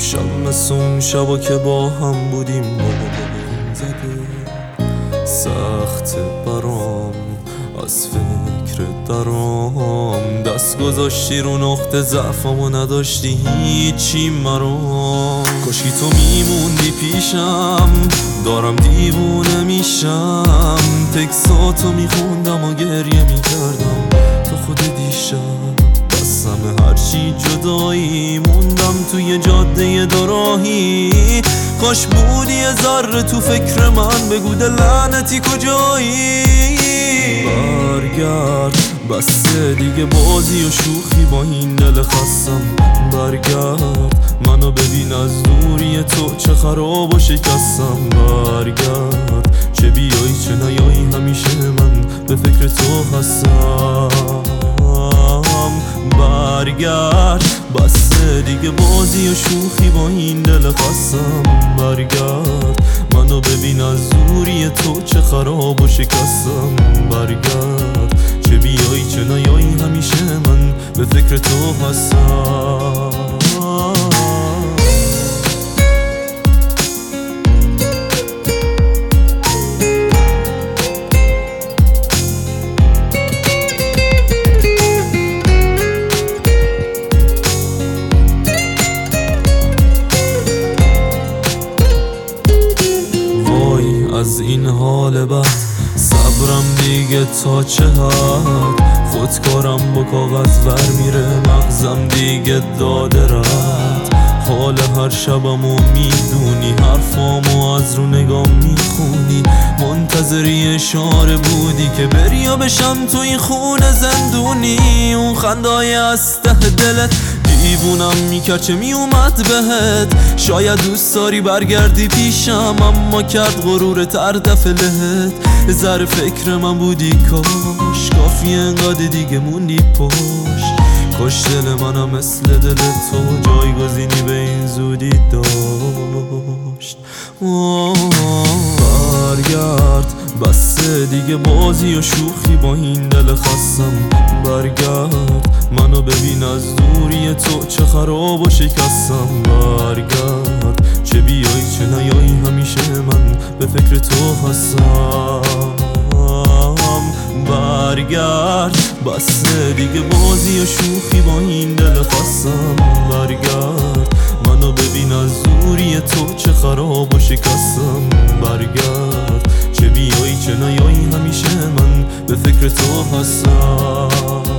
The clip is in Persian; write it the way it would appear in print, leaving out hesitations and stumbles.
امشب مثل اون شبا که با هم بودیم بارون زده، سخت برام از فکر درام، دست گذاشتی رو نقطه ضعفم و نداشتی هیچی مرام. کاشکی تو میموندی پیشم، دارم دیوونه میشم، تکساتو میخوندم و گریه میکردم تا خود دیشب. بسم هرچی جدایی موندم توی جاده دوراهی، کاش بودی یه ذره تو فکر من، بگو دل لعنتی کجایی. برگرد بسه دیگه بازی و شوخی با این دل خستم، برگرد منو ببین از دوری تو چه خراب و شکستم. برگرد چه بیایی چه نیایی همیشه من به فکر تو هستم. برگرد بسه دیگه بازی و شوخی با این دل خستم، برگرد منو ببین از دوری تو چه خراب و شکستم. برگرد چه بیایی چه نیایی همیشه من به فکر تو هستم. از این حال بد صبرم دیگه تا چه حد، خودکارم با کاغذ ور میره مغزم دیگه داده رد. حال هر شبمو میدونی حرفامو از رو نگام میخونی، منتظری اشاره بودی که بریا بشم تو این خونه زندونی. اون خندای از ته دلت دیوونم میکرد چه میومد بهت، شاید دوست داری برگردی پیشم اما کرد غرورت اردف لهت. ذره فکر من بودی کاش کافی انقدر دیگه موندی پشت، کاش دل منم مثل دل تو جایگزینی به این زودی داشت. برگرد بسه دیگه بازی و شوخی با این دل خستم، برگرد منو ببین از دوری تو چه خراب و شکستم. برگرد چه بیایی چه نیایی همیشه من به فکر تو هستم. برگرد بسه دیگه بازی و شوخی با این دل خستم، برگرد منو ببین از دوری تو چه خراب و شکستم. برگرد چه بیایی چه نیایی همیشه من به فکر تو هستم.